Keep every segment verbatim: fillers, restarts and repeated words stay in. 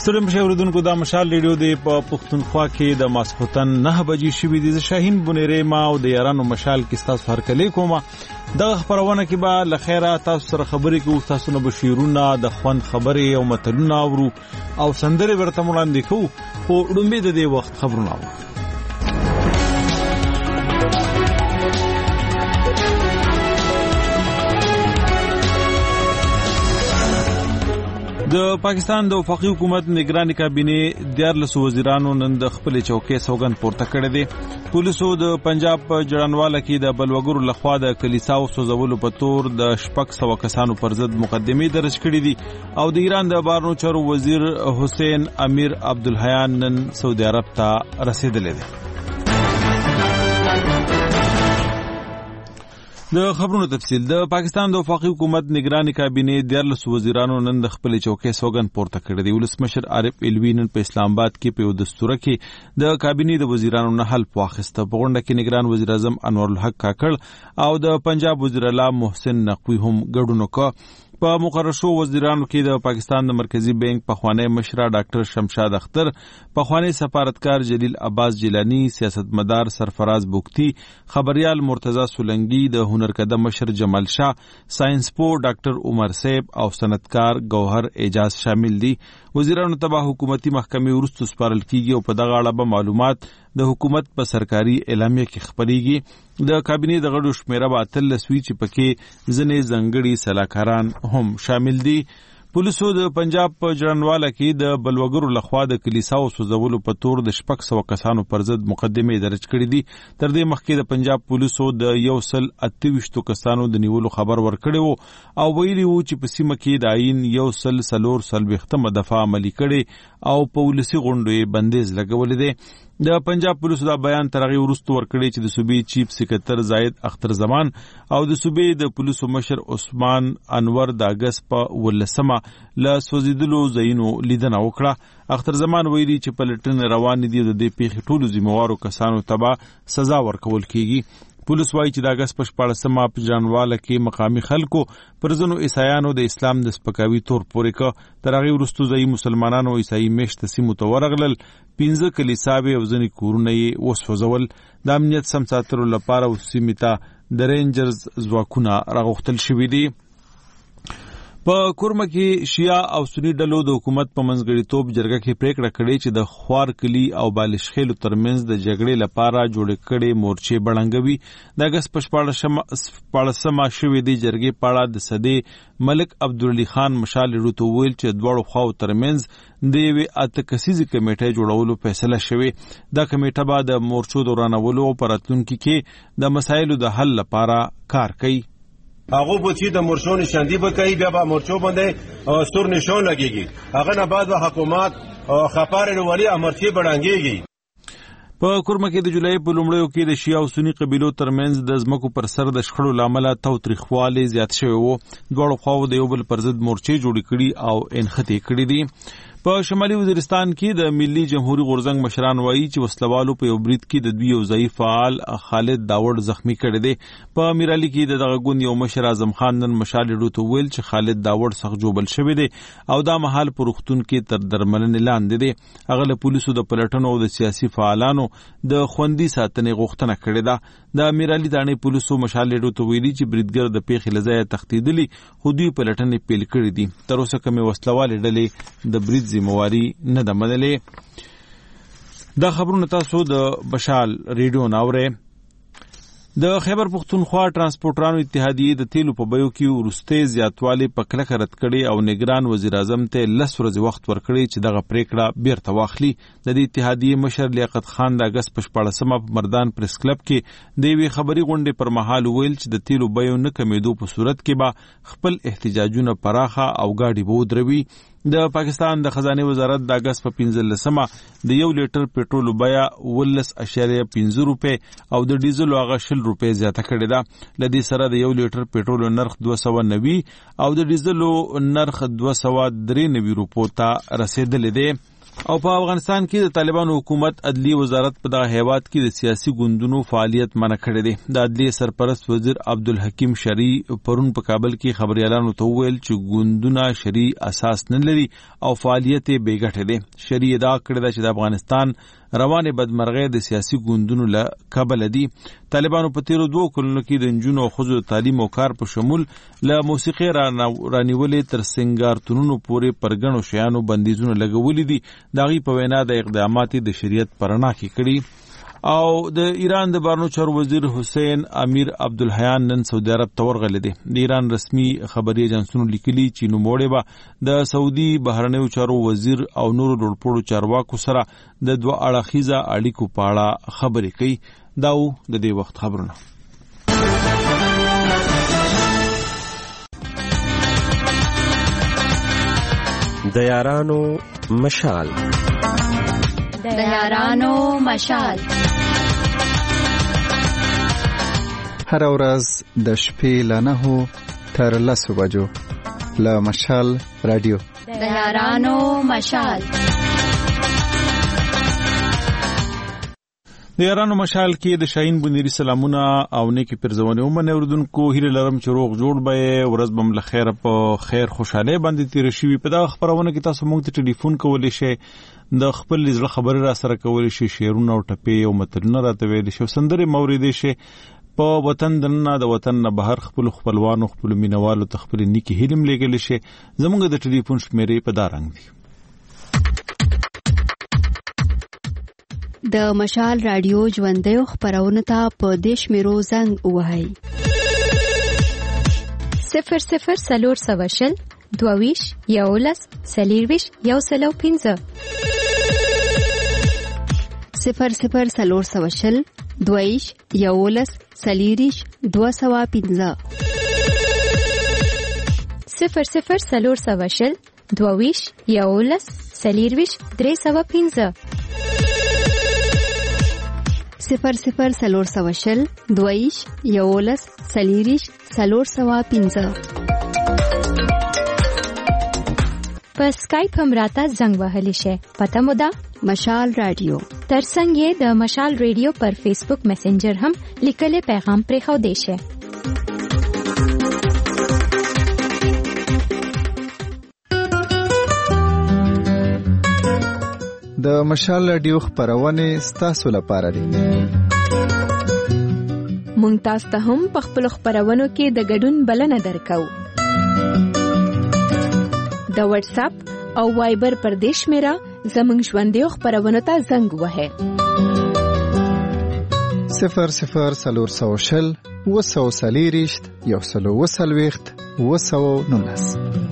ستړي مشه اوریدونکو دا مشال ریډیو دی په پښتونخوا کې د ماسخوتن نه بجې شوې دي. شاهین بنيري ما او د یارانو مشال کې تاسو هر کلی کومه د خبرونه کې به لخيره تاسو سره خبرې کوو. تاسو نه بشیرونه د خوند خبرې او متلونه اورو او سندري ورته وړاندې کوو. په ډومبه د دې وخت خبرونه اورو. د پاکستان د وفاقي حکومت نگراني کابینه دیارلس وزیرانو نن د خپل چوکۍ سوګند پورته کړی دی. پولیسو د پنجاب په جړانواله کې د بلوګرو لخوا د کلیساو سوځولو په تور د شپږ سوه کسانو پر ضد مقدمې درج کړې دي او د ایران د بهرنیو چارو وزیر حسین امیر عبدالحیان نن سعودي عرب ته رسیدلی دی. د خبرونو تفصیل. د پاکستان د وفاقي حکومت نگراني کابینه دیارلس وزیرانو نن د خپل چوکۍ سوګند پورته کړی دی. ولسمشر عارف الوی نن په اسلام آباد کې په دستور کې د کابینه د وزیرانو نه حلف واخیسته. په غونډه کې نگران وزیر اعظم انور الحق کاکړ او د پنجاب وزیر اعلی محسن نقوی هم ګډون وکړ. په مقرر شو وزیرانو کې د پاکستان د مرکزی بانک پخوانی مشر ډاکټر شمشاد اختر، پخوانی سفارتکار جلیل عباس جیلانی، سیاستمدار سرفراز بوکتی، خبریال مرتضی سولنگی، د هنرکده مشر جمال شاه، ساينسپو ډاکټر عمر سیب او صنعتکار گوهر اعجاز شامل دي. وزیرانو ته حکومتي محکمې ورستو سپارل کیږي او په دغه اړه به معلومات د حکومت په سرکاري اعلامیه کې خبريږي. د کابینې د غړو شمیره به اتلس وي چې پکې ځنې ځنګړي سلاکاران هم شامل دي. پولیسو د پنجاب په جړانواله کې د بلوګرو لخوا د کلیساو سوځولو په تور د شپږ سوه کسانو پر ضد مقدمې درج کړې دي. تر دې مخکې د پنجاب پولیسو د یو سل اته ویشتو کسانو د نیولو خبر ورکړی وو او ویلي وو چې په سیمه کې د آئین یو سل څلور څلوېښتمه دفعه عملي کړې او په ولسي غونډو یې بندیز لګولی دی. د پنجاب پولیسو دا بیان تر هغې وروسته ورکړی چې د صوبې چیف سکرټر زاید اختر زمان او د صوبې د پولیسو مشر عثمان انور د اګست په ولسمه له سوځېدلو ځایونو لیدنه وکړه. اختر زمان ویلي چې پلټنې روانې دي او د دې پیښې ټولو ذمهوارو کسانو ته به سزا ورکول کیږي. پولیس وایي چې د اګست په شپاړسمه په جړانواله کې مقامي خلکو پر ځینو عیسایانو د اسلام د سپکاوي تور پورې کړ. تر هغې وروسته ځایي مسلمانانو عیسایي میشته سیمو ته ورغلل. پنځه کلیساوې او ځینې کورونه یې وسوځول. د امنیت سم ساتلو لپاره سیمې ته د رینجرز ځواکونه راغوښتل شوي دي. په کورمه کې شیعه او سنی ډلو د حکومت په منځګړیتوب جرګه کې پریکړه کړې چې د خوار کلی او بالشخیلو ترمنځ د جګړې لپاره جوړې کړې مورچې بړنګوي. د اګست په شپاړسمه شوې دې جرګې په اړه د صدې ملک عبدالعلي خان مشال ریډیو ته وویل چې دواړو خواو ترمنځ د یوې اته کسیزې کمیټې جوړولو فیصله شوې. دا کمیټه به د مورچو د ورانولو او په راتلونکي کې د مسایلو د حل لپاره کار کوي. هغه به چې د مورچو نشاندهي به کوي، بیا به مورچو باندې سور نشان لګېږي. هغه نه بعد به حکومت خپارې ولي امرچې بړنګېږي. په کورمه کې د جولای په لومړیو کې د شیعه او سني قبیلو ترمنځ د ځمکو پر سر د شخړو له امله تاوتریخوالی زیات شوی و. دواړو خواو د یو بل پر ضد مورچې جوړې کړي او انخښتې کړي دي. په شمالي وزیرستان کې د ملي جمهوریت غورځنګ مشران وایي چې وسلوالو په یو برید کې د دوی یو ځایي فعال خالد داوړ زخمی کړی دی. په امیرعلي کې د دغه ګوند یو مشر اعظم خان نن مشال ریډیو ته ویل چې خالد داوړ سخت ژوبل شوی دی او دا مهال په روغتون کې تر درملنې لاندې دی. هغه له پولیسو د پلټنو او د سیاسي فعالانو د خوندي ساتنې غوښتنه کړې ده. د امیرعلي تاڼې پولیسو مشال ریډیو ته ویلي چې بریدګر د پیښې له ځایه تښتېدلي خو دوی پلټنې پیل کړې دي. تر اوسه کومې وسلوالې ډلې د برید ذمواري نه ده منلې. دا خبرونه تاسو د بشال ریډیو نه اورئ. د خیبر پښتونخوا ترانسپورټرانو اتحادیې د تیلو په بیو کې وروستۍ زیاتوالی په کلکه رد کړي او نگران وزیر اعظم ته لس ورځې وخت ورکړي چې دغه پریکړه بیرته واخلي. د دې اتحادیې مشر لیاقت خان د اګست په شپاړسمه په مردان پریس کلب کې د یوې خبري غونډې پر مهال ویل چې د تیلو بیو نه کمیدو په صورت کې به خپل احتجاجونه پراخه او ګاډي به ودروي. د پاکستان د خزانه وزارت د اګست په پنځلسمه د یو لیټر پټرول بیه ولس اشاریه پنځه روپۍ او د ډیزل هغه شل روپۍ زیاته کړې ده. لدې سره د یو لیټر پټرول نرخ دوه سوه نوي او د ډیزل نرخ دوه سوه درې نوي روپو ته رسیدلی دی. او په افغانستان کې د طالبانو حکومت عدلی وزارت په دغه هیواد کې د سیاسي ګوندونو فعالیت منع کړی دی. د عدلی سرپرست وزیر عبدالحکیم شرعي پرون په کابل کې خبريالانو ته وویل چې ګوندونه شرعي اساس نه لري او فعالیت یې بې ګټې دی. شرعي ادعا کړې ده چې د افغانستان روانه بدمرغۍ د سیاسي ګوندونو له کبله دي. طالبانو په تیرو دوه کلونو کې د نجونو او ښځو د تعلیم او کار په شمول له موسیقي رانیولې تر سنگارتونونو پورې پر ګڼو شیانو بندیزونه لګولي دي. د هغوی په وینا د اقدامات د شریعت په رڼا کې کړي. او د ایران د بهرنیو چارو وزیر حسین امیر عبدالحیان نن سعودي عرب ته ورغلی دی. د ایران رسمي خبري ایجنسونو لیکلي چې نوموړی به د سعودي بهرنیو چارو وزیر او نورو لوړپوړو چارواکو سره د دوه اړخیزه اړیکو په اړه خبرې کوي. دا و د دې وخت خبرونه. د یارانو مشال د یارانو مشال هر ورځ د شپې له نهو تر لسو بجو له مشال رادیو د یارانو مشال د یارانو مشال کې د شاهین بنيري سلامونه او نیکی پرزونه ومنه اوردونکو هیله لرم چې روغ جوړ به ورځ بم له خیر په خیر خوشاله باندې تیر شي. په دا خبرونه کې تاسو موږ ته ټلیفون کولای شئ، د خپل ځل خبره را سره کولای شئ، شعرونه او ټپې او متلونه راته ویل شئ، سندره موریدې شئ. په وطن دنه د وطن نه بهر خپل خپلوانو خپل مینوالو ته خپل نیکی هیلم لګل شي. زموږ د ټلیفون شمیرې په دارنګ دي. د مشال رادیو ژوندۍ خبرونه ته په دیش میرو زنګ وهاي صفر صفر سلور سواشل دوویش یولس سلیرویش یو سلو پینزه صفر صفر سلور سواشل دوویش یولس سلیریش دو سوا پینزه صفر صفر سلور سواشل دوویش یولس سلیرویش درې سوا پینزه صفر صفر سلور سواشل دویش یولس سلیریش سلور سوا پینزه. په سکایپ هم راته زنګ وهلی شي. پته مو ده مشال رادیو. ترڅنګ یې د مشال رادیو پر فیسبوک میسنجر هم لیکلي پیغام پرې خو دی شي. د مشال رادیو خبرونه ستاسو لپاره دي. مونږ تاسو ته هم په خپل خبرونو کې د ګډون بلنه درکو. د واتس اپ او وایبر پر دیش میرا زمونږ ژوندۍ خبرونو ته زنګ وهه. صفر صفر سلور سوشل وسو سلیریشت یو سلو وسلويخت وسو نونس.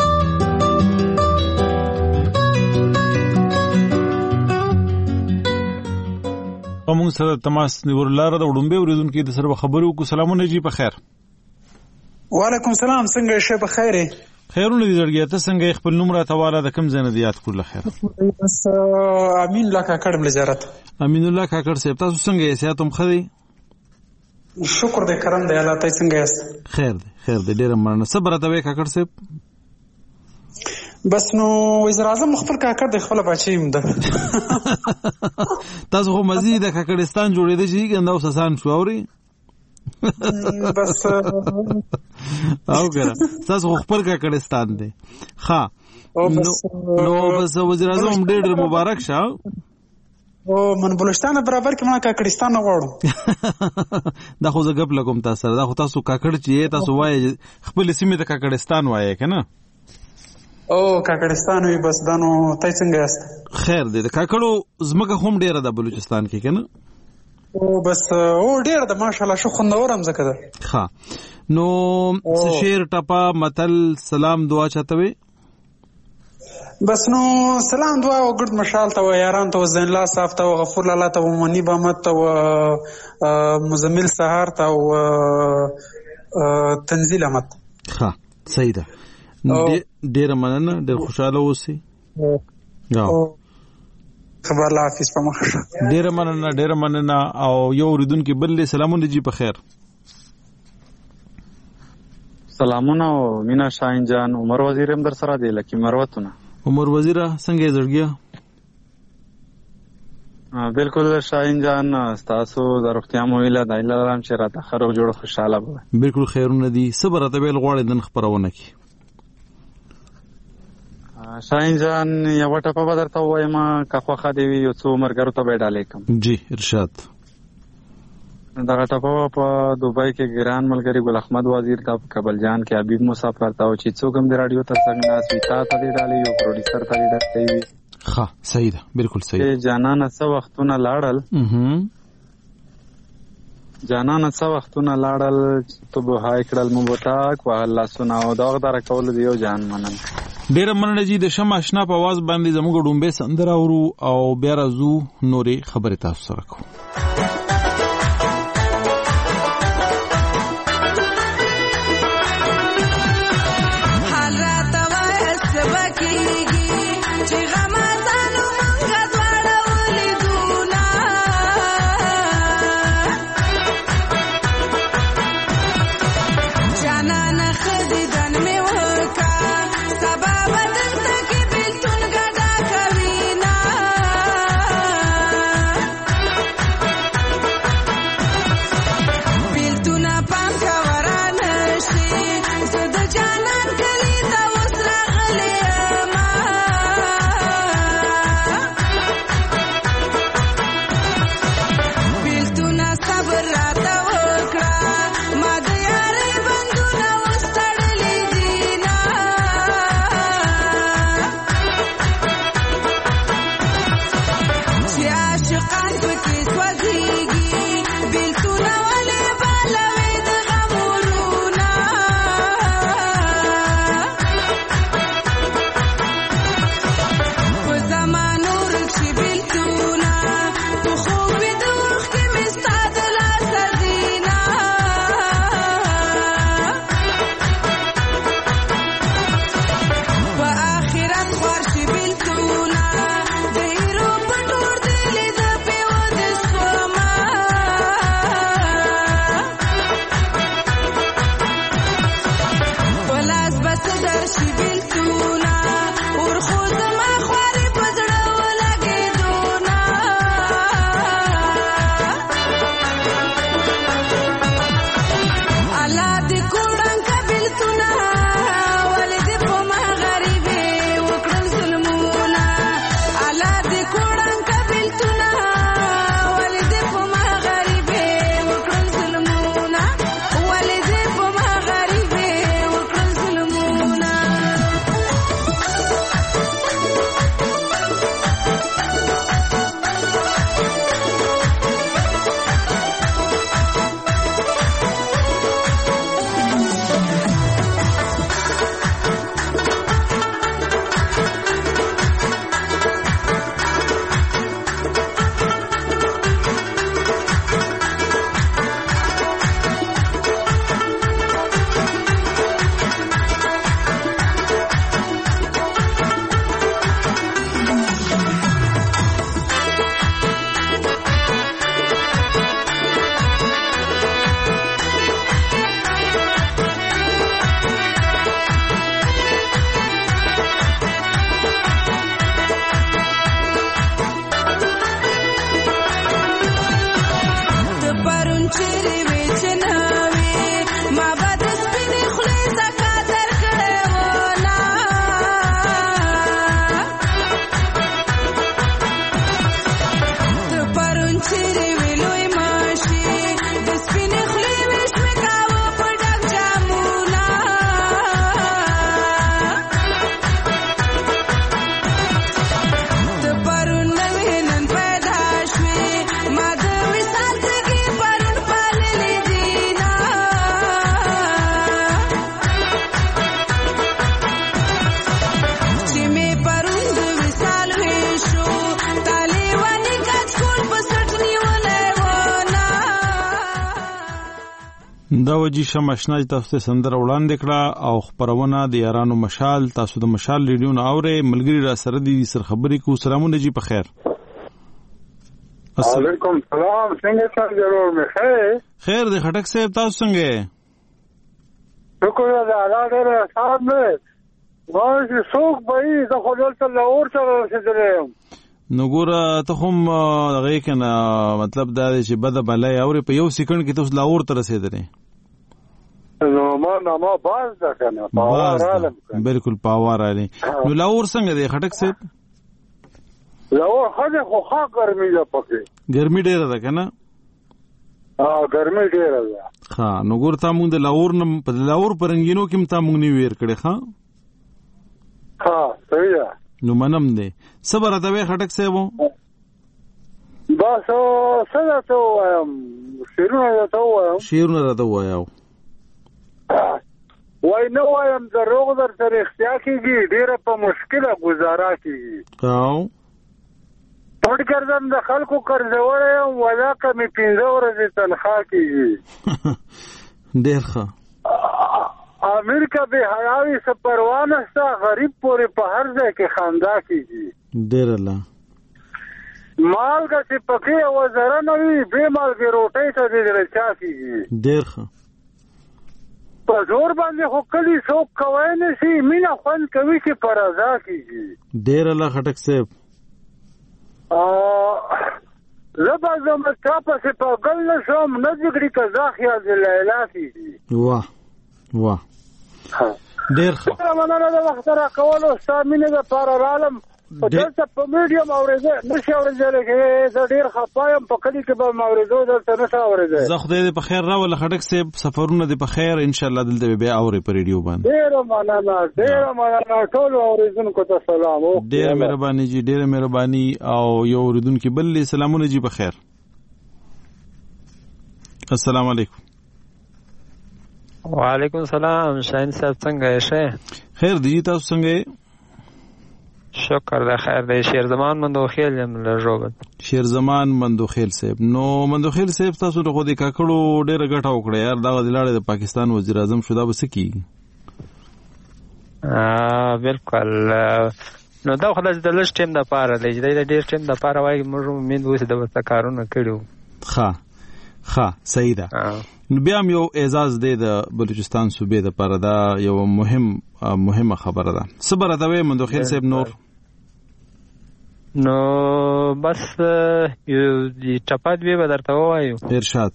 موږ سره تماس نیول لاره د وډمبه اوریدونکو د سره خبرو کو. سلامونه جی په خیر. وعلیکم سلام، څنګه شه په خیره؟ خیرونه دي درګیا ته څنګه خپل نوم را تواله د کم زنه دیات کول خیر. بس امین الله کاکړ ملزارت. امین الله کاکړ صاحب تاسو څنګه یې؟ سیاتم خدي؟ شکر دې کرم دی الله تاسو څنګه یاست؟ خیر دی خیر دی ډیر مننه. صبر ته وې کاکړ صاحب. بس نو وزیر اعظم خپل کاکړ د خپل بچیم ده. تاسو خو مزید د کاکړستان جوړېدل شي ګنده وسسان شو اوري. بس او ګره تاسو خپل کاکړستان دی. ها نو بس وزیر اعظم ډېر مبارک شه. او من بلوچستان برابر کې ما کاکړستان غواړم. دا خو زه غپ لګوم تاسو دا خو تاسو کاکړ چې تاسو وایي خپل سیمه ته کاکړستان وایي کنه. او کاکړستان وي بس دانو تای څنګه یاست؟ خیر دی. د کاکړو زمکه هم ډیره د بلوچستان کې کنه. او بس او ډیره د ماشاءالله شو خوندورم زکه ده. ها نو شعر ټپا متل سلام دعا چاته وي؟ بس نو سلام دعا او ګډ مشال ته یاران ته زین الله صاحب ته غفور الله ته منیب احمد ته مزمل سهار ته او تنزیل احمد. ها صحیح ده. ډیر مننه، ډیر خوشاله اوسئ. او خبر الله حافظ په مخه. ډیر مننه ډیر مننه. او یو اوریدونکو بل سلامونه جی په خیر. سلامونه او مینا شاهین جان عمر وزیر هم در سره دی لکه مروتونه. عمر وزیر څنګه زړګیا؟ بالکل شاهین جان تاسو د روغتیا مو ویله د علم چې راته خرو جوړ خوشاله به بالکل خیرونه دي صبر ته بیل غواړي دن خبرونه کی شاهین جان یو ټپه به درته وایم که خوښه دی وي یو څو مرګرو ته به ډالې کړم جی ارشاد دغه ټپه په دوبۍ کې ګران ملګری ګل احمد وزیر ته کابل جان کې حبیب مسافر ته او چې څوک هم د رادیو ته څنګه ناس وي تا ته دې ډالې یو پروډوسر ته دې ډالې وي ښه صحیح ده بالکل صحیح جانانه څه وختونه لاړل جانانه څه وختونه لاړل ته به هاي کړل مو بوتاک و الله سناو داغ دار کول دیو جان منن ډیر مننه جی د شم آشنا په आवाज باندې زموږ ډومبه سندره اورو او بیا راځو نورې خبره تاسو سره کوو دا وجی شمشنا تاسو سندر وړاندې کړه او خبرونه د یارانو مشال تاسو د مشال ریډیو نه اوري ملګری را سره دي سر خبرې کو سلامونه جی په خیر علیکم سلام څنګه تاسو ضرور مې خیر خیر د خټک صاحب تاسو څنګه شکر الله تعالی صاحب مې واش څوک به د خپل ته لور سره رسیدلم نو ګوره ته هم هغه کنه مطلب دا دی چې بده بلای اورې په یو سکند کې تاسو لاهور ته رسیدلې نو ما نو ما باز ده کنه پاوار عالم بالکل پاوار علی نو لاهور څنګه دی خټک صاحب لاهور خو خو خا ګرمي ده پکې ګرمي ډیره ده کنه ها ګرمي ډیره ده ها نو ګور تا مونږ د لاهور نه په لاهور پرنګینو کې تا مونږ نه ویر کړي ها ها صحیح ده نو منم دی صبر ته وې خټک صاحب بس څه ته وایم شیرونه ته وایم شیرونه ته وایم وای نو وایم د روغ در سره اختیا کیږي ډیره په مشکله گزاره کیږي او پټ ګرځم د خلکو قرضوړ یم ولا کمی پنځه ورځې تنخواه کیږي ډیر ښه امیر کا به حیاوی سے پروانه ستا غریب پورې په هر ځای کې خندا کیږي ډیر الله مالګه چې پکې وزره نه وي بې مالګې روټۍ ته دې چا کیږي ډیر ښه په زور باندې خو کلي څوک کوی نه شي مینه خوند کوي چې په رضا کیږي ډیر الله خټک صاحب زه به زما چا پسې په ګل نه شم نه جګړې که زه خیال د لیلا کیږي واه واه ډیر ښه مننه د وخت راکولو ستا مینې دپاره رالم په دلته په میډیم اورېده نشي اورېدلی چې زه ډېر خفه یم په کلي کې به م اورېدو دلته نشي اورېدی زه خدای دې په خیر راوله خټک صاحب سفرونه دې په خیر انشاءالله دلته به بیا اورې په ریډیو باندې ډېره مننه ډېره مننه ټولو اورېدونکو ته سلام ډېره مهرباني جي ډېره مهرباني او یو اورېدونکي بل سلامونه جي په خیر السلام علیکم وعلیکم السلام شاهین صاحب څنګه یې ښه خیر دی تاسو څنګه یې شکر ده خیر دی شیر زمان مندوخیل یم لږوبت شیر زمان مندوخیل صاحب نو مندوخیل صاحب تاسو له خو د کاکړو ډیره ګټه وکړه یار دغه د لاړې د پاکستان وزیر اعظم شو دا به څه کیږي بالکل نو دا خو د لږ ټیم دپاره دی چې دی د ډېر ټیم دپاره وایي موږ امید اوسې د ورته کارونه کړي وو ښه ښه صحیح ده نو بیا هم یو اعزاز دی د بلوچستان صوبې دپاره دا یو مهم مهمه خبره ده څه به راته وایې مندوخیل صاحب نور نو بس یو ټپه دوې به درته ووایو ارشاد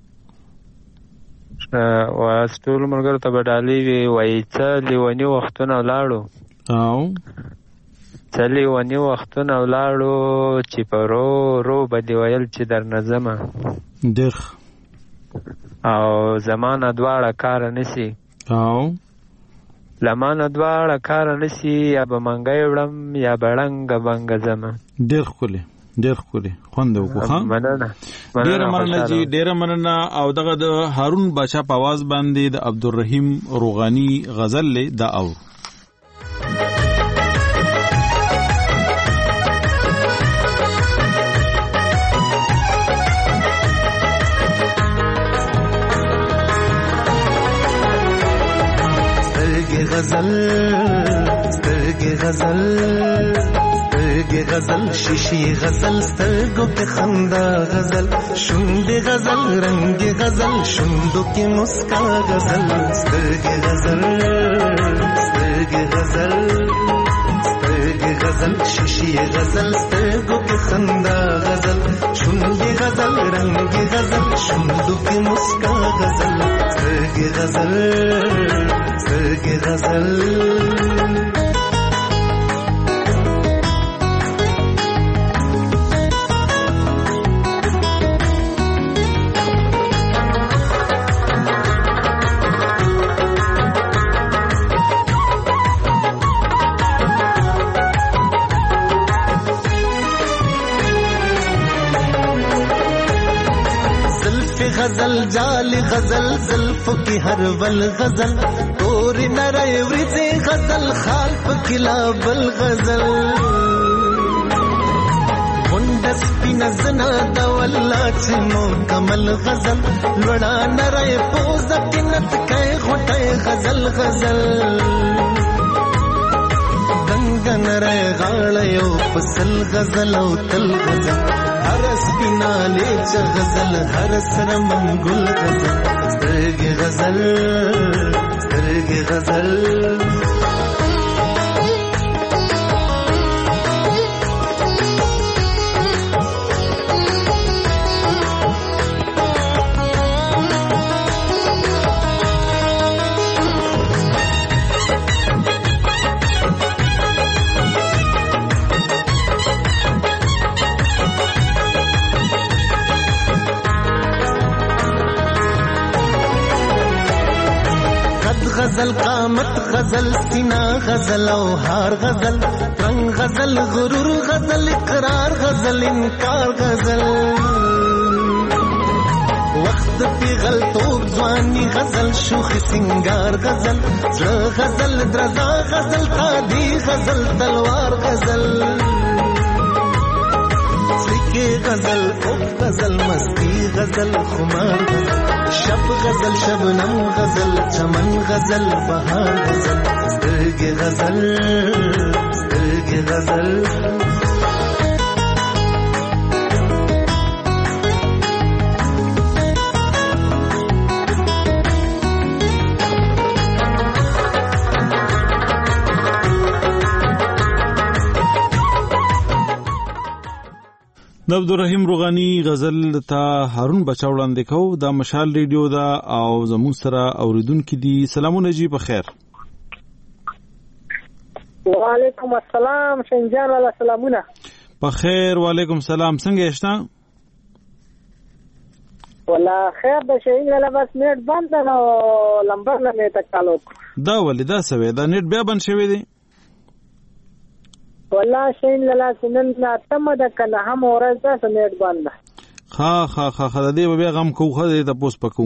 واس ټولو ملګرو ته به ډالۍ وي وایي څه لیوني وختونه ولاړو او څه لیوني وختونه ولاړو چې په رو رو به دې ویل چې درنه ځمه ډېر او زمانه دواړه کاره نسي او لمانه دواړه کاره نسي یا به منګی وړم یا به ړنګه بنګه ځمه ډېر ښکلې ډېر ښکلې خوند وکړو مننه ډېره مننه جي ډېره مننه او دغه د هارون باچا په اواز باندې د عبدالرحیم روغاني غزل لی دا او غزل سترګې غزل سترګې غزل شیشې غزل سترګو کې خندا غزل شونډې غزل رنګ غزل شونډو کې مسکا غزل سترګې غزل سترګې غزل سترګې غزل شیشې غزل سترګو کې خندا غزل شونډې غزل رنګ غزل شونډو کې مسکا غزل سترګې غزل سترګې غزل غزل جال غزل زلفو کی ہر ول غزل توری نرے ورځې غزل خال پکې لا بل غزل غونډه سپینه زنا د والله چې مو کمل غزل لوړا نرے پوزه کې نت کې غټه غزل غزل څنګه نرے غاړه یو پسل غزل او تل غزل هر سپینا لیچ غزل هر سر منګل غزل سترګې غزل سترګې غزل غزل قامت غزل سینا غزل او هار غزل رنگ غزل غرور غزل اقرار غزل انکار غزل وخت پیغل توب ځواني غزل شوخ سنگار غزل زړه غزل درزا غزل قادي غزل تلوار غزل سکه غزل اوف غزل مستی غزل خمار غزل شب غزل شبنم غزل چمن غزل بهار غزل سترګې غزل سترګې غزل د عبدالرحیم روغانی غزل ته هارون بچا وړاندې کو دا مشال ریډیو دا او زمون سره اوریدونکو دي. سلامونه جی په خیر. وعلیکم السلام شنجان الله سلامونه په خیر. وعلیکم السلام. څنګه یشتا؟ ولا خیر د شي نه بس نیټ بند نو لمبر نه مې تکالو دا ولې دا سوي دا نیټ بیا بند شوی دی والله شین لاله سنن لا تم د کنه هم ورځ ده سنت باندې ها ها ها ها دې بیا غم کوخه دې ته پوس پکو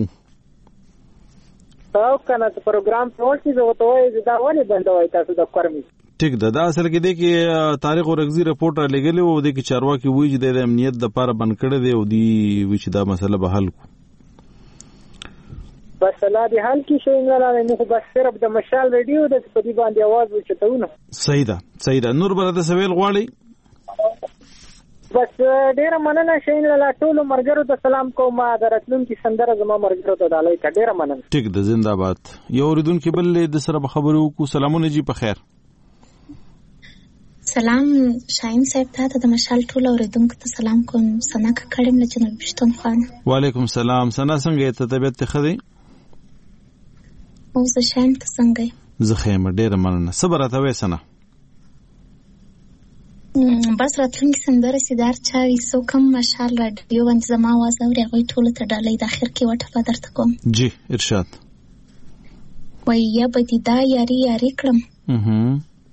او کنه پروګرام ټول څه وته وای دا ونی بندوي تاسو د کورمي ټیک ده. دا اصل کې دی کې تاریخ او رغزي رپورټ را لګلې وو د کې چارواکي وایي چې د امنیت د لپاره بند کړی دی او دی وی چې دا مسله به حل کو بس لا دې حل کې شي نه لاله نو بس صرف د مشال ریډیو د په دې باندې आवाज وچتاونه. صحیح ده صحیح ده. نور بل د سویل غواړي بس ډیر مننه شي نه لاله ټول مرګرو ته سلام کوم درتلون کې سندره زما مرګرو ته دالای ک ډیر مننه. ټیک ده زنده باد. یو اوریدونکو بل د سره خبرو کو سلامونه جی په خیر. سلام شاهین صاحب ته د مشال ټول اوریدونکو ته سلام کوم. سنا کا کړم له جناب پښتون خان. وعلیکم السلام. سنا څنګه ته طبيعت ته خدي؟ او زه شاهین ته څنګه زه خیم ډیر مننه. صبر ته وې سنا بس راتلونکي سندره سیدار چاوي سو کم مشال رادیو باندې زما आवाज اوري هغه ټول ته ډالۍ د اخر کې وټه فدر ته کوم. جی ارشاد. وای یا بدی دا یاري یاري کړم. اها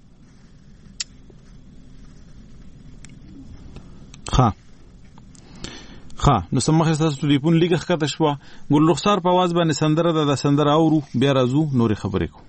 ها ها نو سمخه تاسو ټلیفون لیګه ښکته شو. ګل رخسار په आवाज باندې سندره د سندره اورو بیا راځو نورې خبرې کو.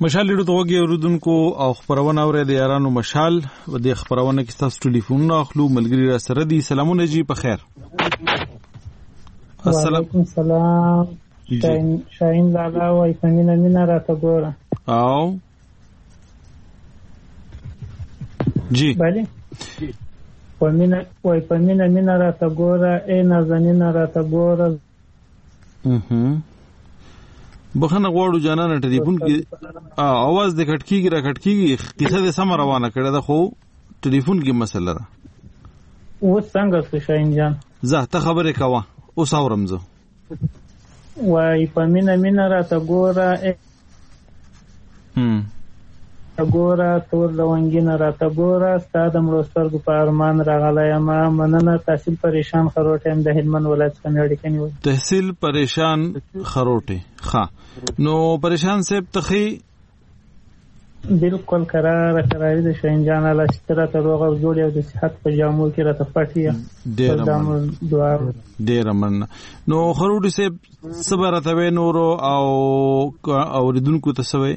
مشال لرو توګي اوردونکو او خبرونه اورې د یارانو مشال د خبرونه کې تاسو ټلیفون اخلو ملګری را سره دي. سلامونه جی په خیر. السلام السلام شاین شاین لالا وای پمینا مینا راته ګوره او جی بله پمینا وای پمینا مینا راته ګوره ای نازنینا راته ګوره. اها بخنه غواړو جانانه ټلیفون کې आवाज د کټکیږي را کټکیږي کیسه د سم روانه کړه ده خو ټلیفون کې مسله ده. و څنګه څه شاین جان زه ته خبره کوا اوس اورم زه وای پمینا مینا راته ګوره هم ګوره تور لونګینا راته ګوره ستاد مړو سترګو په ارمان راغلی ما مننه. تحصیل پریشان خروټم د هلمند ولایت څخه اړیکه نیول. تحصیل پریشان خروټه ښا نو پریشان صاحب تخی بالکل قرار قراری د شاین جان الله ستره ته روغ او جوړ او د صحت په جامو کې راته پټي ډیر دعا ډیر من نو خروټي صاحب صبر ته نورو او اوریدونکو ته سوي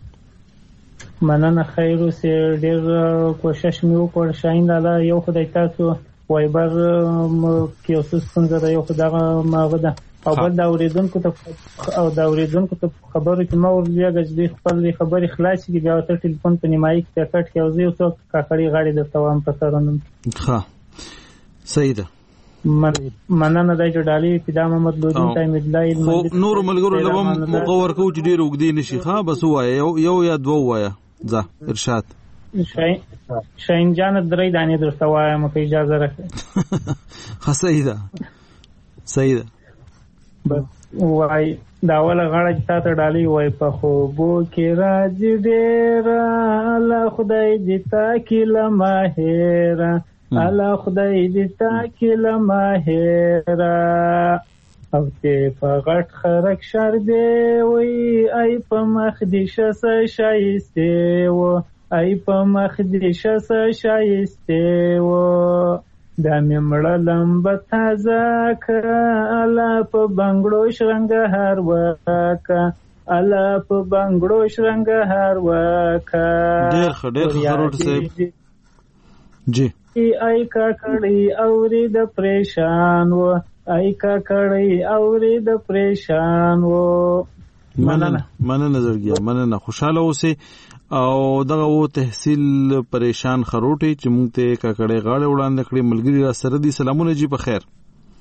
مننه خیر سي ډیر کوشش مې وکړ شاین الله یو خدای تاسو وایبر کې اوس څنګه یو خدای ماغه ده او بل دا اوریدونکو ته او دا اوریدونکو ته خبرو کې ما ورلېږه چې خپل خبرې خلاص کړي بیا ته ټلیفون په نیمایي کې کټ کې او زه اوس کاکړي غاړي د توام په سرونم. ښه صحیح ده. مننه دای چې ډالي پیدا محمد لودین ټایم مدلای نور ملګرو له مقور کو چې ډیر وګدي نشي. ښه بس وای یو یو یا دوه وای ځه ارشاد. شاین شاین جان درې دانې درته وایم که اجازه راکړئ. ښه صحیح ده صحیح ده. وای دا ولا غړج تا ته ډالي وای په خوبو کې راځ ډېر الله خدای دې تا کې لماهره الله خدای دې تا کې لماهره او ته په غټ خرک شر دی وای ای په مخ دې شس شایسته و ای په مخ دې شس شایسته و دا ممړه لمبه تازه که الله په بنګړو شرنګ هر وکا الله په بنګړو شرنګ هر وکا. ډیر ښه ډیر خروټ صاحب جی ای کا کړي اوري د پریشان و ای کا کړي اوري د پریشان و. مننه مننه زړګیا مننه خوشاله اوسئ او دغه و تحصیل پریشان خروټي چې مونږ ته کاکړې غاړه وړاندې کړې ملګری را سره دي. سلامونه جی په خیر.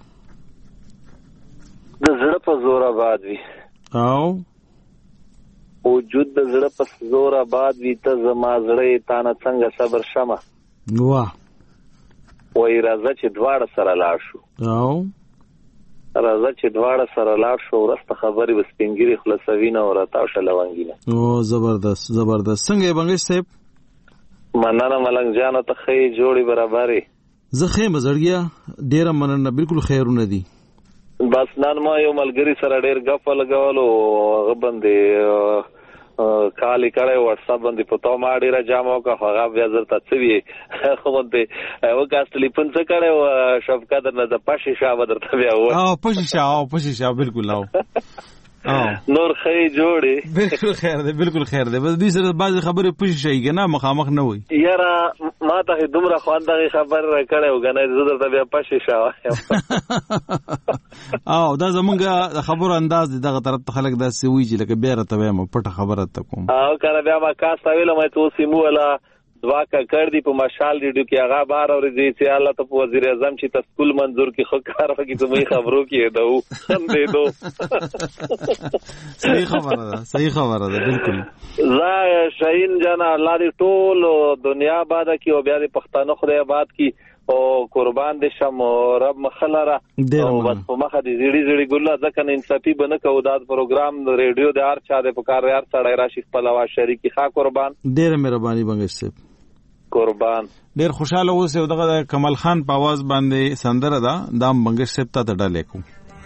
د زړه په زور آباد وي او وجود د زړه په زور آباد وي ته زما زړه تا نه څنګه صبر شمه واه وای راځه چې دواړه سره لاړ شو او راځه چې دواړه سره لاړ شو ورسته خبرې به سپینګیري خلاصوینه او راتاو شه لونګینه. او زبردست زبردست. څنګه بنګش صاحب؟ مننه ملنګ جانو ته ښې جوړې برابرې. زه ښې مزړګیا ډېره مننه بالکل خیرونه دي. بس نن ما یو ملګري سره ډېر ګپ لګولو هغه باندې کالی کړی واتس اپ باندې په تو ما ډېره جامه وکړه هغه بیا درته څه وي خو باندې یو کاس ټلیفون څه کړی و شفقت نه د پشي شا به درته بیا و او پشي شا او پشي شا بالکل او نور ښې جوړې بالکل خیر دی بالکل خیر دی. بس دوی سره بعضې خبرې پشي شي که نه مخامخ نه وي. یاره ما ته دومره خوند دغې خبر را کړی و که نه زه درته بیا پشي شا وایم. او دا زمونږ د خبرو انداز دی دغه طرف ته خلک داسې وایي چې لکه بیا راته وایم پټه خبره ته کوم او که نه بیا ما کاس ته ویلم چې اوس یې موله دوا ککړ دي په مشال ریډیو کې هغه بار اورېدی چې الله ته په وزیر اعظم چې ته سکول منظور کې ښه کار وکړي زموږ خبرو کې دو خندېدو. صحیح خبره ده صحیح خبره ده بالکل. زه شاهین جان الله دې ټول دنیا آباده کړي او بیا دې پښتانه خدای آباد کړي او قربان دې شم رب مخلره او بس په مخه دې زیړي زیړي ګله ځکه نه انصافي به نه کوو دا پروګرام ریډیو د هر چا د پکار یار سړی راشي خپل اواز شریکي ښه قربان. ډېره مهرباني بنګش صاحب قربان. ډېر خوشاله اوسئ. دغه کمال خان په आवाज باندې سندره ده دا بنګش صاحب ته ډالې کوم.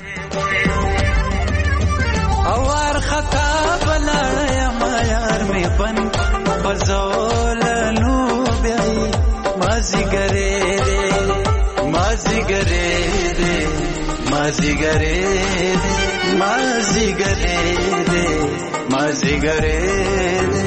اوار خطا بلاړ ما یار می بن بزول نو بی مازی ګره دې مازی ګره دې مازی ګره دې مازیګرې دې مازیګرې دې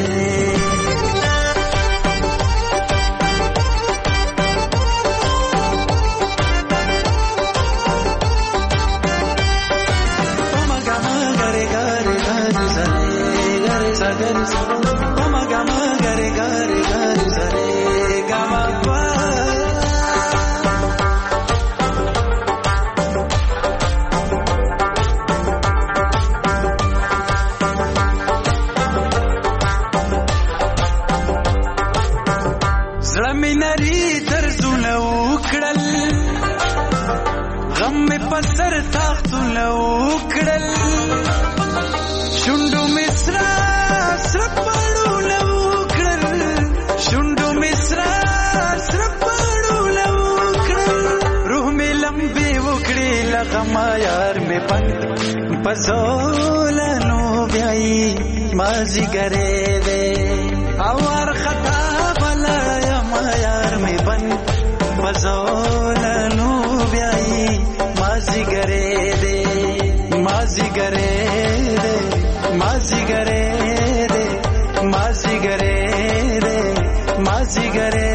پسر تاختونه وکړل شونډو مصرا سره پړونه وکړل شونډو مصرا سره پړونه وکړل روح مې لمبې وکړې لغما یار مې بند پزولنو بیاي مازیګرې دې اور خطا بلا ما یار مې بند پزولنو بیاي مازیګرې دې مازیګرې دې مازیګرې دې مازیګرې دې مازیګرې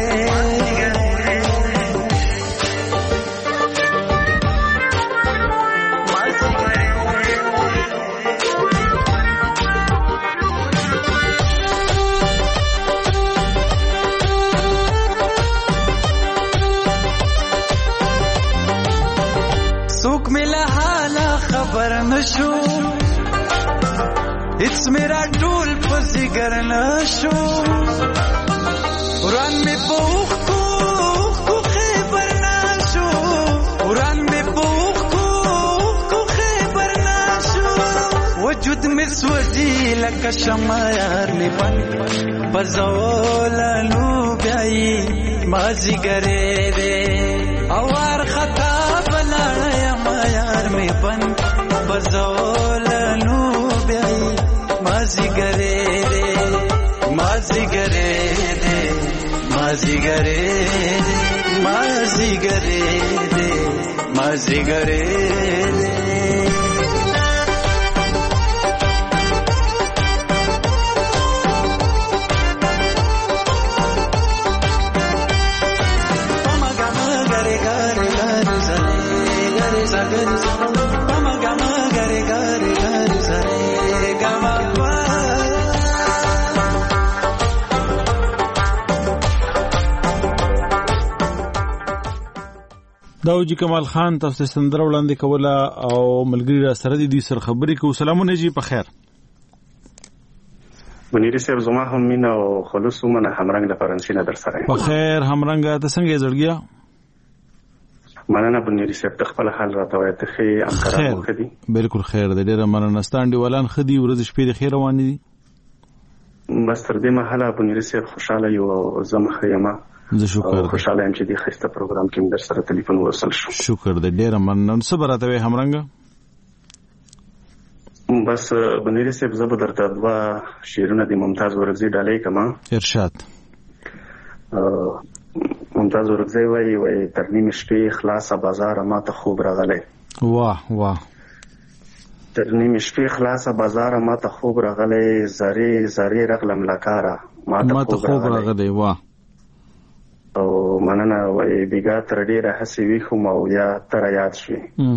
خبر نشو هیڅ میرا ټول پزیګر نشو وران می پوخ کو کو خبر نشو وران می پوخ کو کو خبر نشو وجود می سوځي لکه شمع یار می بن بزولنو بیاي مازیګرې دې اور خطا بلا ما یار می بن بزولنو بیاي مازیګرې دې مازیګرې دې مازیګرې دې مازیګرې دې مازیګرې دې داوجی کمال خان تاسو سندره وړاندې کوله او ملګری را سره دي سر خبرې کو. سلامونه جی په خیر. منیر صاحب زما هم مینا او خلوص ومنه همرنګ د فرانسې نه در سره په خیر همرنګ ته څنګه زړګیا مننه منیر صاحب خپل حال راته وایي ته خې انکار وکړي. بالکل خیر د ډیره مننه ستانډي ولان خدي ورځ شپې د خیر روان دي بس تر دې مهاله منیر صاحب خوشاله یو زم خیمه زه شکر خوشاله یم چې د خسته پروګرام کې در سره ټلیفون وصل شو. شکر د ډیره مننه صبر راته همرنګ بس بنیر صاحب زبر درته دوا شیرونه د ممتاز ورغزي ډالۍ کما ارشاد ممتاز ورغزي وای وای ترنیم شپې خلاصه بازار ما ته خوب راغلی. واه واه ترنیم شپې خلاصه بازار ما ته خوب راغلی زری زری رغلم لکارا ما ته خوب راغلی. واه او مننه وای بیګا تر ډیره هسې ویخم او یا تر یاد شوي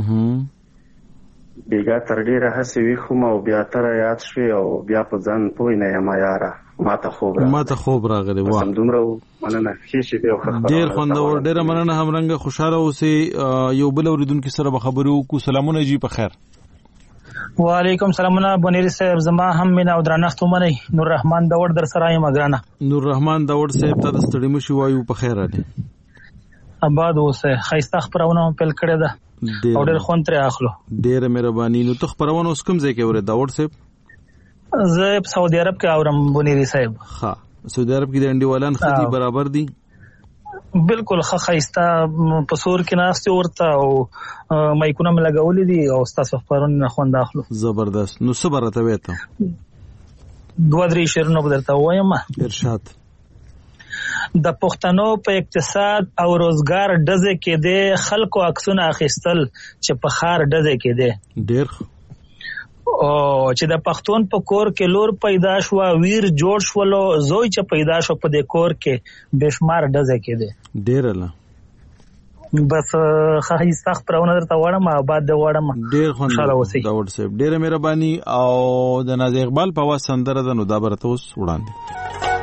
بیګا تر ډیره هسې ویخم او بیا تر یاد شوي او بیا په ځان پوه نه یم یاره ما ته خوب راغلی. ما ته خوب راغلی. واه همدومره مننه ښې شېبې او ښه خبره ډېر خوندور ډېره مننه همرنګه خوشحاله اوسئ. یو بل اورېدونکي سره به خبرې وکړو. سلامونه جی په خیر. وعلیکم سلامونه بنیر صاحب زما هم مینا او درنښت ومنئ. نور رحمان داوړ در سره یم ګرانه. نور رحمان داوړ صاحب ته د ستړي مشي وایو په خیر راځي آباد اوسه ښایسته خبرونه پیل کړې ده او ډېر خوند ترې اخلو. ډېره مهرباني. نو ته خبرونه اوس کوم ځای کې اورې داوړ صاحب؟ زه په سعودي عرب کې اورم بنیر صاحب. ښه سعودي عرب کې د انډیوالان خدي برابر دي؟ بالکل ښه ښایسته په سور کې ناستې ورته او مایکونه مې لګولې دي او ستاسو خبرونه خوند اخلو. زبردست. نو څه به راته وایې ته؟ دوه درې شعرونه به درته ووایم. ارشاد. د پښتنو په اقتصاد او روزګار ډزې کې دی خلکو عکسونه اخیستل چې په ښار ډزې کې دی. ډېر او چې د پښتون په کور کې لور پیدا شو ویر جوړ شولو زوی چې پیدا شو په دې کور کې بشمار ډزه کېده ډیر لا بس خاص سخت پرونه درته وړم او بعد د وړم ډیر خوشاله اوسئ دا وټس اپ ډیره مهرباني او د ناز اقبال په واس سندره د نو دا برته اوس وړاندې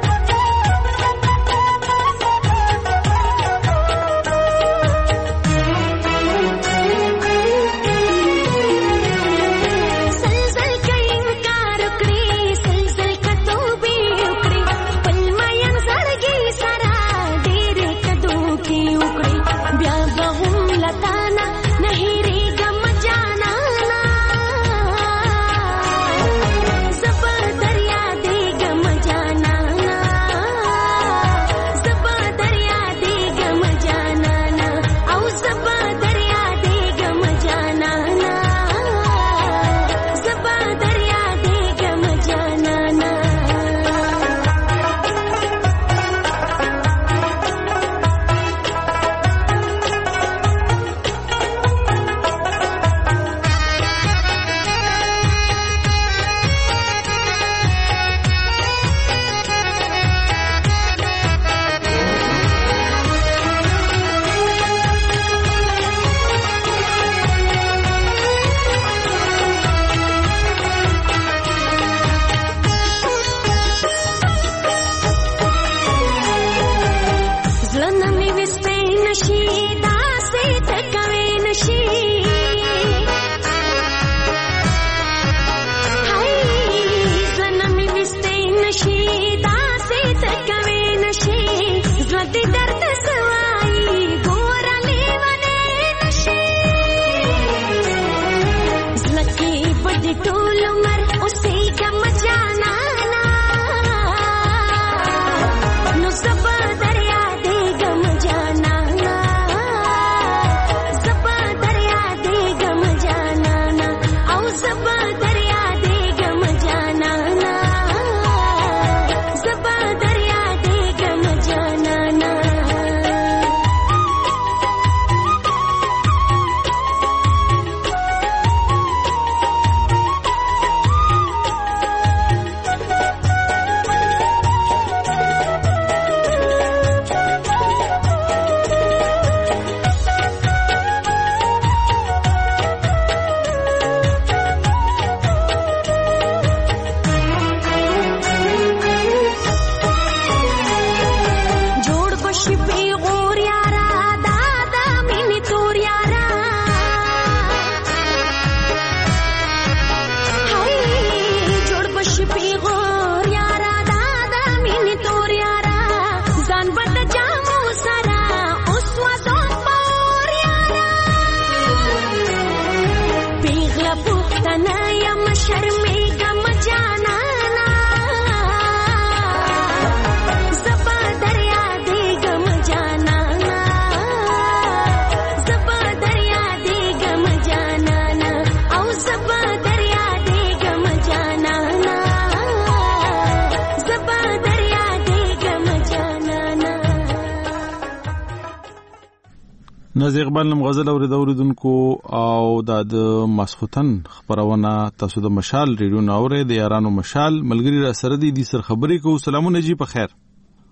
ناز اقبال نم غزل اورید اوریدونکو او د مسخوتن خبرونه تاسو د مشال ریډیو ناوره د یارانو مشال ملګری را سره دي د سر خبرې کو سلامونه جی په خیر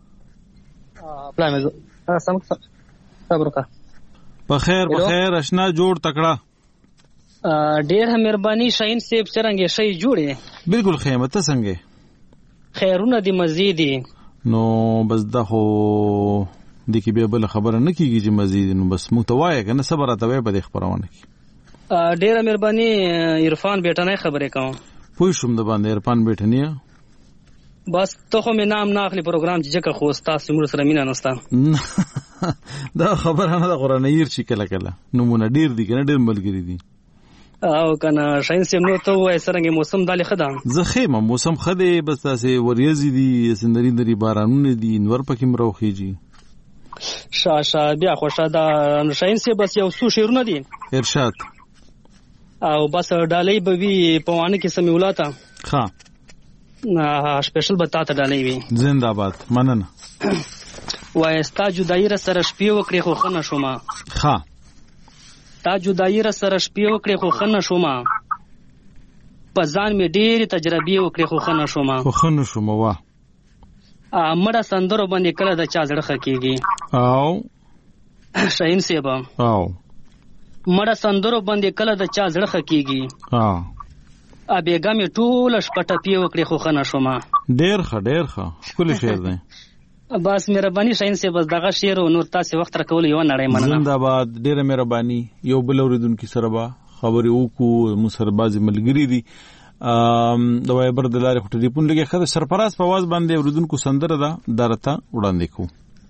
سم صبر کا په خیر په خیر آشنا جوړ تکړه ډیر مهرباني شاهین سیب څنګه شي جوړه بالکل خیمه ته څنګه خیرونه دي مزيدي نو بس دغه د کی به بل خبره نه کیږي چې مزید نو بس متوایه کنه صبر اتوي په خبرونه کی ډیره مهرباني عرفان بیٹه نه خبره کوم پوه شوم د باندې عرفان بیٹنیه بس ته خو مې نام نه اخلي پروګرام چې جکه خو تاسو موږ سره مینا نستا دا خبره نه د قران ير چې کله کله نمونه ډیر دي کنه ډیر ملګری دي او کنه شاین سیم نو ته وای سرنګ موسم دالي خدام زخیمه موسم خده بس تاسو وریځي دي سندري دري بارانونه دي نور پکې مروخيږي شاشا بیا خوشا دا شاین سی بس یو څو شیرونه دي ارشاد او بس ډالۍ به وی په وانه کې سمي ولاته ها نه سپیشل بتاته ډالۍ وی زنده‌باد مننه وای ستا جدای را سره شپې وکړې خو خنه شوما ها تا جدای را سره شپې وکړې خو خنه شوما په ځان مې ډېرې تجربې وکړې خو ښه نه شوم خو ښه نه شوم وه مړه سندرو باندې کله د چا زړه ښه کېږي او شاهین صاحب او مړه سندرو باندې کله د چا زړه ښه کېږي ا بیګا مې ټوله شپه ټپې وکړې خو ښه نه شوم ډېر ښه ډېر ښه ښکلی شعر دی بس مهرباني شاهین صاحب بس دغه شعر او نور تاسې وخت راکولو یوه نړۍ مننه زنده‌باد ډېره مهرباني یو بل اورېدونکي سره به خبرې وکړو موږ سره بعضې ملګري دي د وایبر د لارې خو ټلیفون لږې ښه د سرفراز په اواز باندې اورېدونکو سندره ده دا راته وړاندې کوو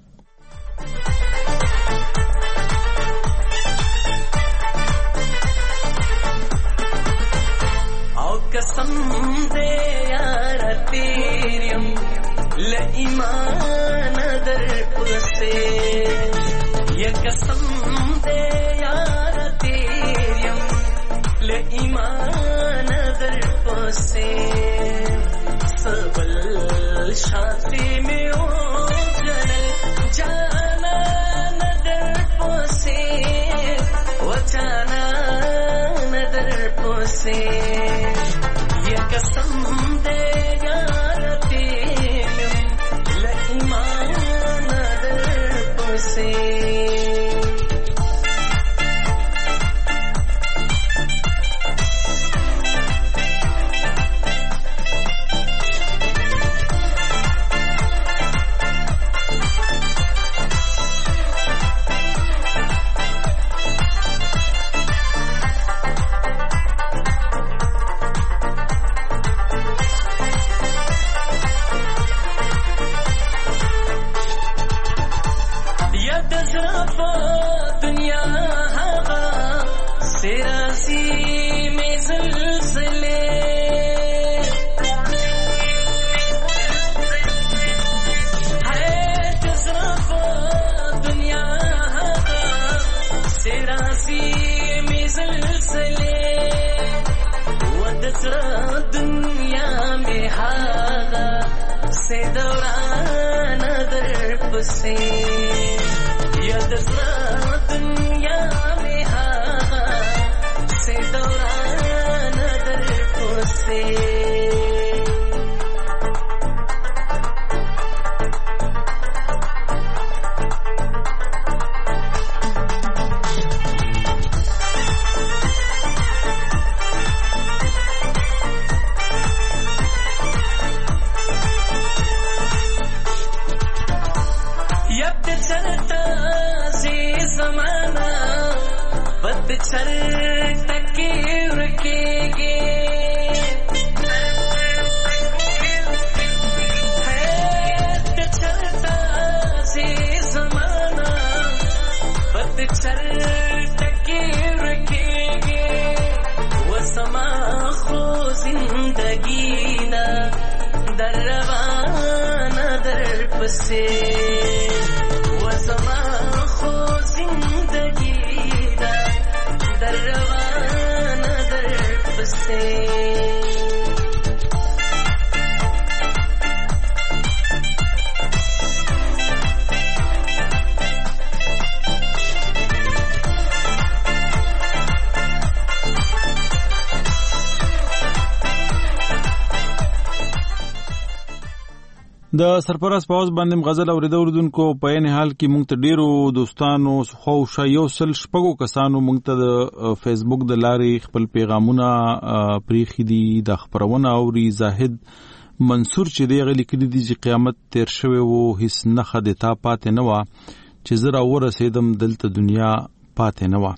قسم دے یار تیریم لایمان در پسے یہ قسم دے یار تیریم لایمان در پسے سبل شاتی میں او جنل جانا ندر پسے و جانا ندر پسے قسم دے یار تیریم لایمان در پسے د سرپرست په اوس باندې غزل اوریدو اوریدونکو په عین حال کې مونږ ته ډیرو دوستانو خو شایو سل شپږو کسانو مونږ ته د فیسبوک د لارې خپل پیغامونه پریخي دي د خبرونه اوري زاهد منصور چې دی غلی کړي دي چې قیامت تیر شوی وو هیڅ نه خدتا پاتې نه و چې زرا ورسېدم دلته دنیا پاتې نه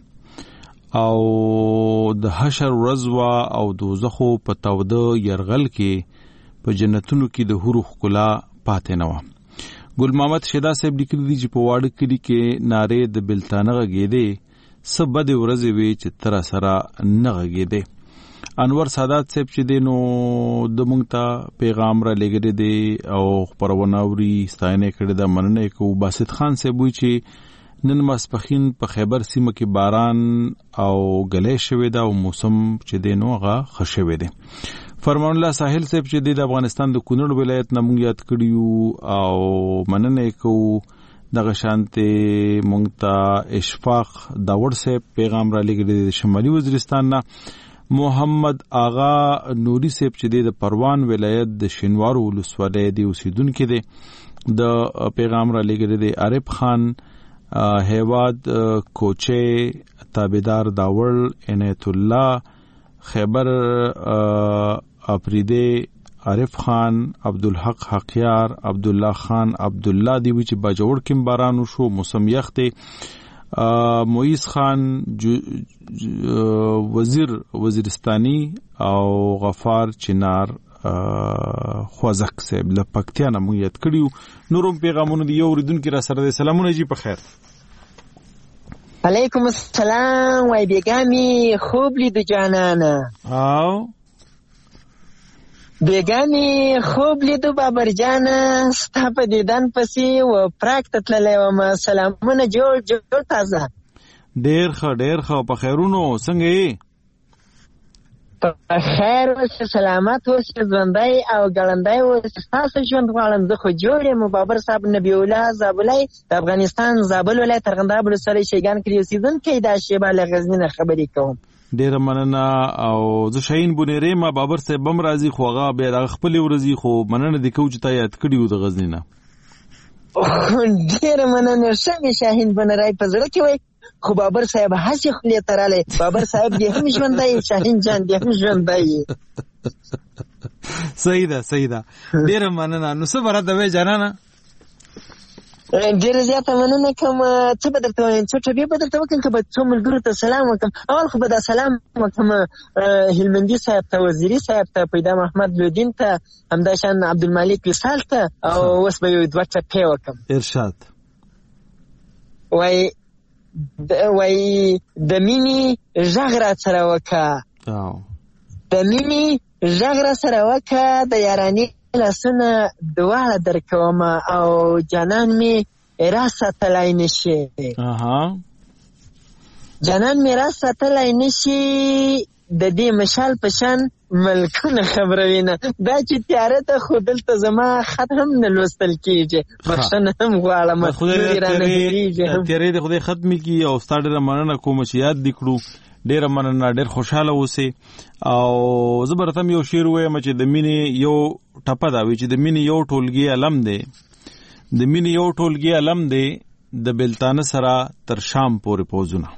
و او د حشر ورځ او دوزخو په تاوده يرغل کې په جنتونو کې د حور خلا پاتې نه و ګل محمد شیدا صاحب لیکلي دي چې په واړه کلی کې ناره د بلتانه غږېده سبا د ورځې وی چې تر سره نه غږېده انور سادات صاحب چې دینو د مونږ ته پیغام را لګېده دي او خبرونه اوري ستاینه کړي د مننه کو باسط خان صاحب وی چې نن ماسپخین په خیبر سیمه کې باران او غلې شوې ده او موسم چې دینو هغه خښوي دي فرمان الله ساحل صاحب چې د افغانستان د کونړ ولایت نه مونږ یاد کړیو او مننه کو دغه شانته مونږ ته اشفاق داوړ صاحب پیغام را لګیدل د شمالي وزیرستان نه محمد آغا نوري صاحب چې د پروان ولایت د شینوارو ولسوالۍ دی اوسیدونکو دی د پیغام را لګره دی عارف خان هیواد کوچه تابعدار داول عنایت الله خیبر افریده عارف خان عبدالحق حقیار عبدالله خان عبدالله دی چې باجوړ کیم بارانو شو موسم یخته مویز خان وزیر وزیرستانی او غفار چنار خوازک صاحب له پکتیا نه مو یاد کړیو نورم پیغامونه دی یو ردون کې را سره سلامونه جی په خیر علیکم السلام وای بیگامی خوب لید جانانه او بیگانی خوب لیدو بابر جانا ستا په دیدن پسې و پراک تتللی وم سلامونه جوړ جوړ تازه ډېر ښه ډېر ښه په خیرونو څنګه یې په خیر اوسې سلامت اوسې ژوندی او ګړندی اوسې ستاسو ژوند غواړم زه خو جوړ یم بابر صاحب نبی الله زابلی د افغانستان زابل ولایت ارغنداب ولسوالۍ شیګان کې اوسېدونکی دا شیبه له غزني نه خبرې کوم ډیره مننه او زه شاهین بونیری ما بابر صاحب هم راځي خو هغه بیا د خپلې ورځي خو مننه د کوچ ته یاد کړیو د غزني نه ډیره مننه ښه مې شاهین بونیری په زړه کې وای خو بابر صاحب هسې خولې ته رالی بابر صاحب دې هم ژوندی شاهین جان دې هم ژوندی صحیح ده صحیح ده ډیره مننه نو څه به راته وایې جانانه ډېره زیاته مننه کوم څه به درته وایم څو ټپې به درته وکړم که به څو ملګرو ته سلام وکړم اول خو به دا سلام وکړم هلمندي صاحب ته وزیري صاحب ته پیدا محمد لودین ته همداشان عبدالمالک وصال ته او اوس به یو دوه ټپې وکړم ارشاد وای وای د مینې غږ را سره وکړه د مینې غږ را سره وکړه د یارانې لاسونه دواړه درکوم او جانان می را ساتلای نشي جانان می را ساتلای نشي د دې مشال په شان ملکونه خبروینه دا چې تیاره ته خو دلته زما خط هم نه لوستل کېږي بخښنه هم غواړم تیارې د خدای ختمې کړي او ستا ډېره مننه کوم چې یاد دې کړو ډیره مننه ډیر خوشاله اوسئ او زه به راته یو شعر ووایم چې د مینې یو ټپه دا وي چې د مینې یو ټولګي علم دی د مینې یو ټولګي علم دی د بلتانه سره تر شام پورې پوزونه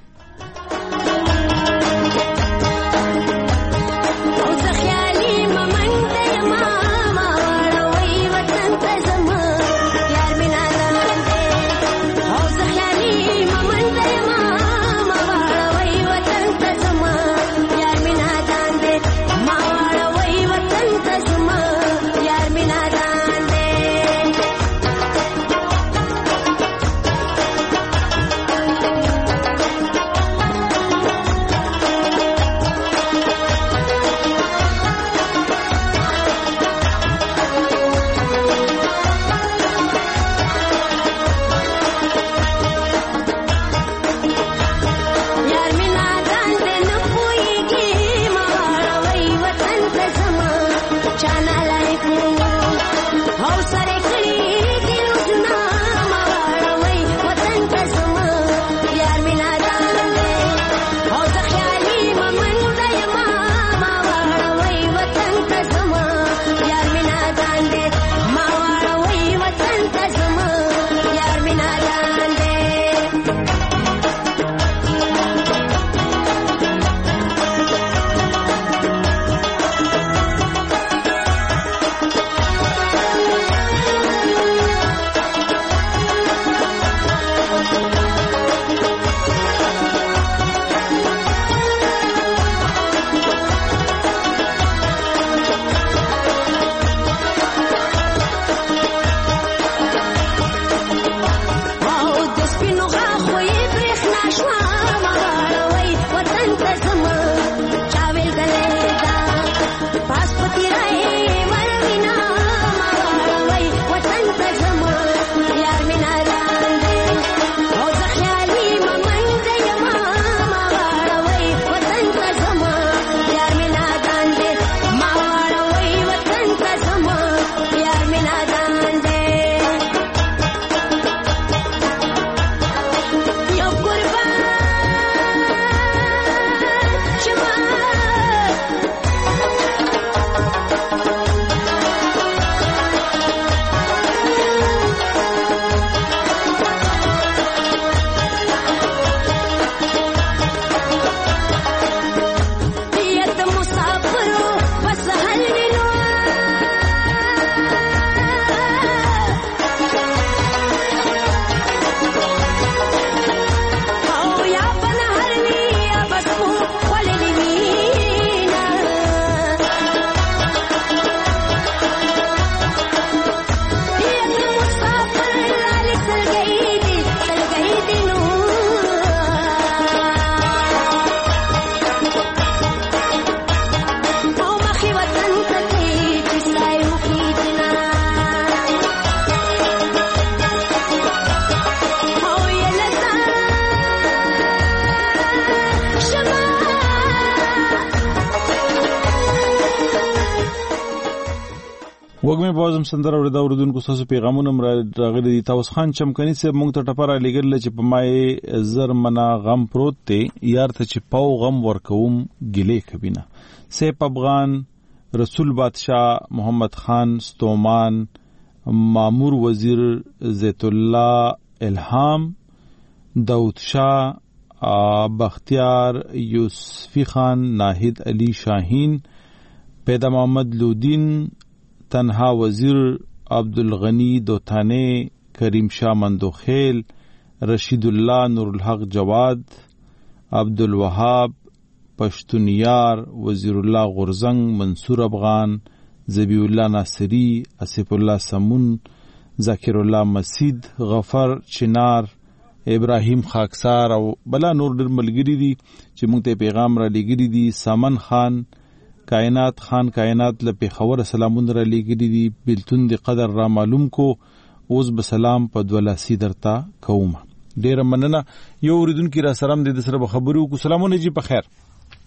وګمه بازم سندره وردا اوردونکو تاسو پیغامونه راغلي دي. تاسو خان چمکني سه مونږ ته ټپره لګل چې په مای زر منا غم پروت ته یار ته چې پاو غم ورکوم ګلې کبینه. سیف افغان، رسول بادشاہ، محمد خان ستومان، مامور وزیر، زیت الله الهام، داود شاه، بختیار یوسفی خان، ناهید علی شاهین، پیدا محمد لودین، تنها وزیر، عبدالغنی دوتانه، کریم شاه مندوخیل، رشید الله، نور الحق جواد، عبدالوهاب، پشتونیار، وزیر الله غرزنگ، منصور افغان، زبی الله ناصری، اسف الله سمون، ذکر الله مسید، غفر چنار، ابراهیم خاکسار او بلا نور ډېر ملګری دي چې موږ ته پیغام را لګری دي. سامن خان، کائنات خان کائنات له پیښور سلامونه را لګری دي. بلتون دی قدر را معلوم کو، اوس به سلام په دولاسي درتا کوم. ډېر مننه. یو اوریدونکو را سلام دې سره به خبرو کو. سلامونه جی په خیر.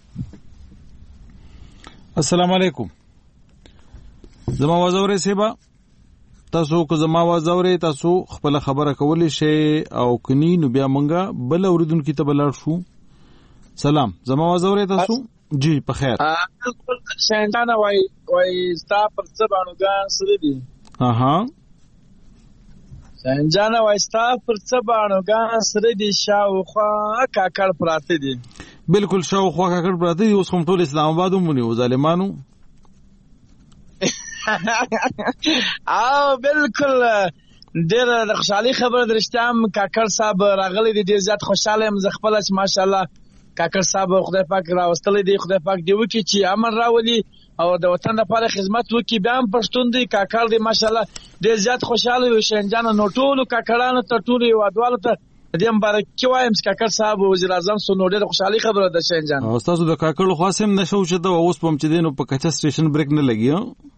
السلام علیکم. زما आवाज اورئ سیبا؟ تاسو که زما आवाज اورئ تاسو خپل خبره کولې شي او کني نو بیا مونږه بل اوریدونکو ته بلار شو. سلام، زما आवाज اورئ تاسو؟ جی په خیر. بالکل شاندانه وای وای ستا پر څه باندې سره دي. اها شاندانه وای ستا پر څه باندې سره دي، شاوخوا کاکړ پراته دي. بالکل شاوخوا کاکړ پراته دي. اوس کوم ټول اسلام آباد ومني ظالمانو. او بالکل ډېر د خوشحالي خبره درشتم. کاکړ صاحب راغلی دی، ډېر زیات خوشاله یم زه خپله چې ماشاءالله کاکړ صاحب خدای پاک راوستلی دی. خدای پاک دی وکړي چې امن راولي او د وطن لپاره خدمت وکړي. بیا هم پښتون دی، کاکړ دی، ماشاءالله ډېر زیات خوشاله یو. شینجانه نو ټولو کاکړانو ته، ټولو هېوادوالو ته دې مبارکي وایم چې کاکړ صاحب وزیر اعظم سو. نو ډېره خوشحالي خبره ده شینجان. او ستاسو د کاکړو خاص هم نشه اوچته او اوس په هم چې دی نو په کچه سټیشن بریک نه لګي.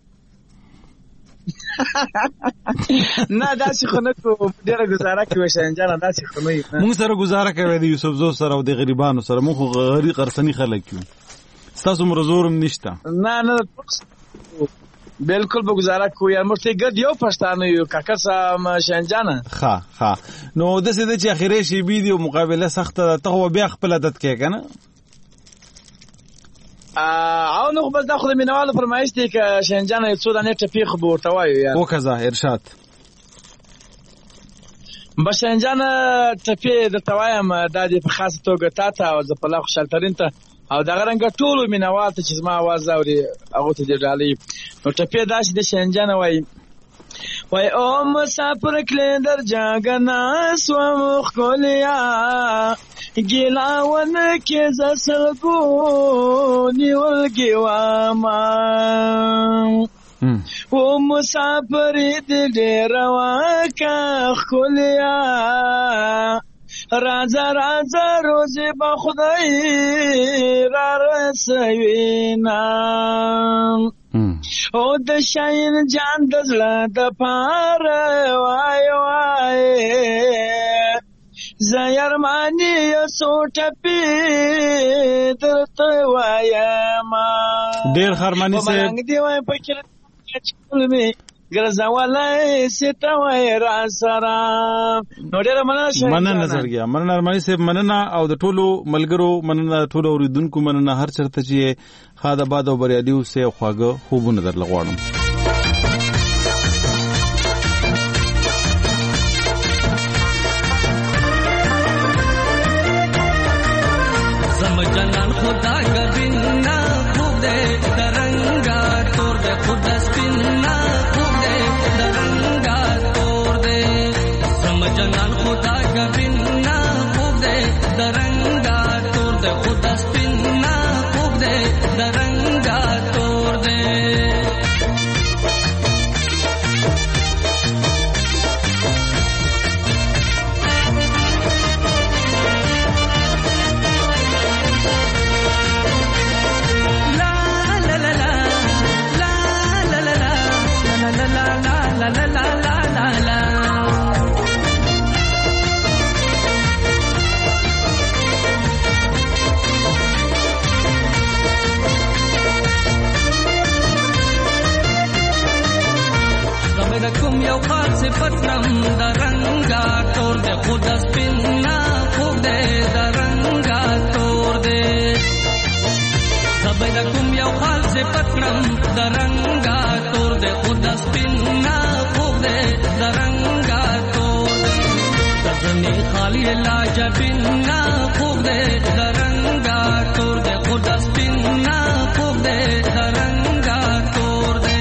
نه داسې خو نه کوو، ډېره ګزاره کوي شینجانه، داسې خو نه یو. مونږ سره ګزاره کوي د یوسف زو سره او د غریبانو سره. مونږ خو غریب قرصني خلک یو، ستاسو مر زور هم نشته. نه نه بالکل به ګزاره کوو. یار موږ ته ګډ یو پښتانه یو کاکړ صاحب شینجانه. ښه ښه نو داسې ده چې اخرې شیبې دي او مقابله سخته ده. ته خو بیا خپل عادت کوې که نه؟ او نو خو بس دا خو د مینهوالو فرمایش دی که شینجانه یو څو دانې ټپې خو به ورته وایو. یار وکړه ارشاد. به شینجانه ټپې درته وایم، دا دې په خاصه توګه تا ته او ظفرالله خوشحالترین ته او دغه رنګه ټولو مینهوال ته چې زما اواز اوري هغو ته دې ډالۍ. نو ټپې داسې د شینجانه وایي وای او مسافر کلی در جاگه ناسوم ښکلیا ګیلاون کې زه سلګو نیولګي واما او مسافر دې ډېره واکه ښکلیا راځه راځه روزې به خدای را رسوینا او د شاین جان د زړه د پاره وای وای زه یارمانې یو څو ټپې درته وایم. ډېر خرماني صاحب ملنګ دې وایم پکې مې ګرځولی سیته وای را سره. نو ډېره مننه مننه زړګیا، مننه ارماني صاحب، مننه او د ټولو ملګرو مننه، ټولو اورېدونکو مننه، هر چېرته چې ښاد آباد او بریالي اوسئ او خواږه خوبونه درله غواړم. زما جانان خدا ګبینا خوب دې درنګا تور دې خدا سپینا خوب دې درنګا تور دې زما جانان خدا ګبینا خوب دې درنګا تور دې خدا سپینا خوب دې درنګا تور دې. کوم یو خاص صفت نم درنګا تور دې خود سپینا خوب دې درنګا تور دې زبې کوم یو خاص صفت نم درنګا تور دې خود سپینا خوب دې درنګا تور دې دزنی خالی لاجبینا خوب دې درنګا تور دې خود سپینا خوب دې درنګا تور دې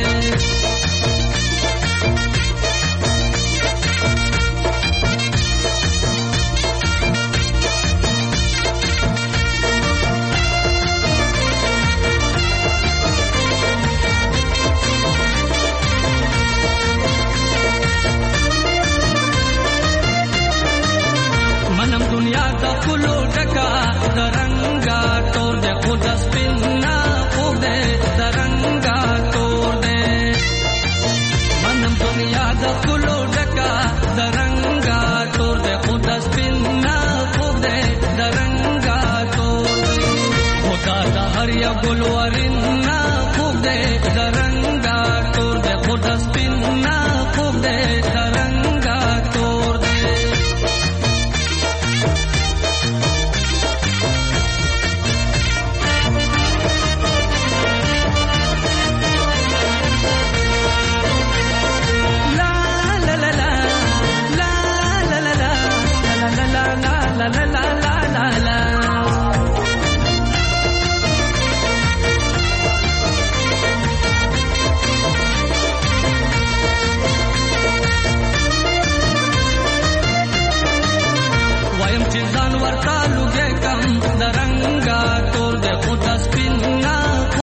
منم دنیا دا کلو ډکا درنګا تور دې خود سپینا خوب دې درنګا تور دې منم دنیا دا کلو ډکا درنګا تور دې خود سپینا خوب دې درنګا تور دې خدا دا هر یو ګل ورنا خوب دې درنګا تور دې خود سپینا خوب دې درنګا